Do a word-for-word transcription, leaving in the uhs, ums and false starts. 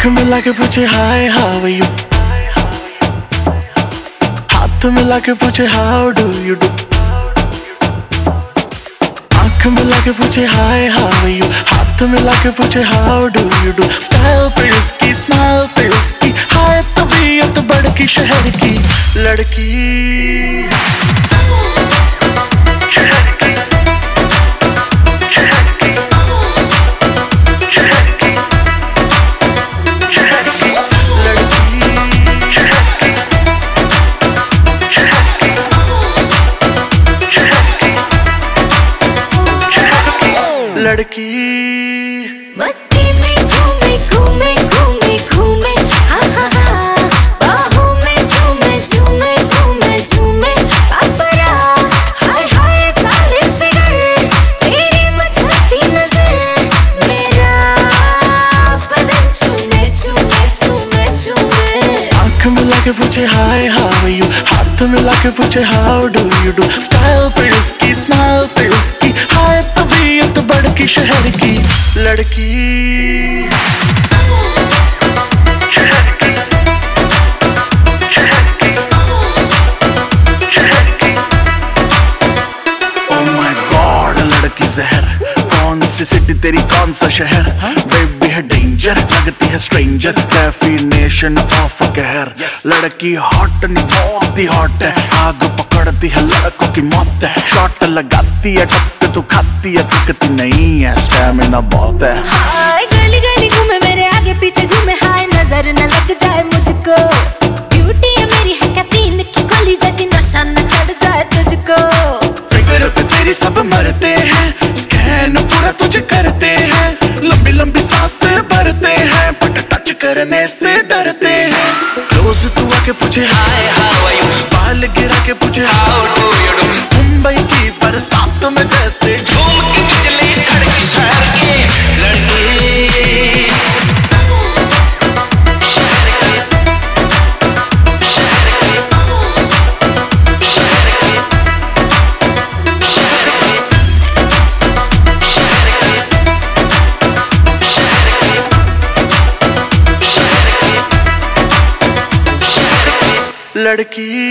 आंख मिला के पूछे हाय हाउ आर यू, हाथ मिला के पूछे हाउ डू यू डू। आंख मिला के पूछे हाय हाउ आर यू, हाथ मिला के पूछे how do you do. Style पे उसकी, स्माइल पे उसकी, हाय तबीयत बड़की शहर की लड़की। लड़की मस्ती में घूमे घूमे घूमे घूमे हा हा हा, बाहों में झूमे झूमे झूमे झूमे पापरा। हाय हाय सालिम फिगर, तेरी मचलती नजर, मेरा बदन चूमे चूमे चूमे चूमे। आंख मिला के पूछे हाय हाउ आर यू, हाथ मिला के पूछे how do you do. Style पे उसकी, स्माइल पे उसकी, हाय तबीयत बड़की शहर की लड़की। Oh my God, लड़की जहर, कौन सी सिटी तेरी कौन सा शहर। बेबी है डेंजर, लगती है स्ट्रेंजर, डेफिनेशन ऑफ कहर। लड़की हॉट नहीं बहुत ही हॉट है, आग पकड़ती है लड़कों की मौत है। शॉट लगाती है टक्कर तो खाती है, दिखती नहीं है, स्टैमिना बहुत है। हाय गली गली घूमे मेरे आगे पीछे झूमे, हाय नजर न लग जाए मुझको। ब्यूटी है मेरी है कैफीन की गोली जैसी, नशा न चढ़ जाए तुझको। फिगर पे तेरी सब मरते हैं, स्कैन पूरा तुझे करते हैं। लंबी लंबी सांसें भरते हैं, बट टच करने से डरते हैं। क्लोज तू आके पूछे हाय हाउ आर यू, बाल गिरा के पूछे how do you do. Mumbai की बरसात में जैसे झूम की बिजली खड़की शहर की लड़की। लड़की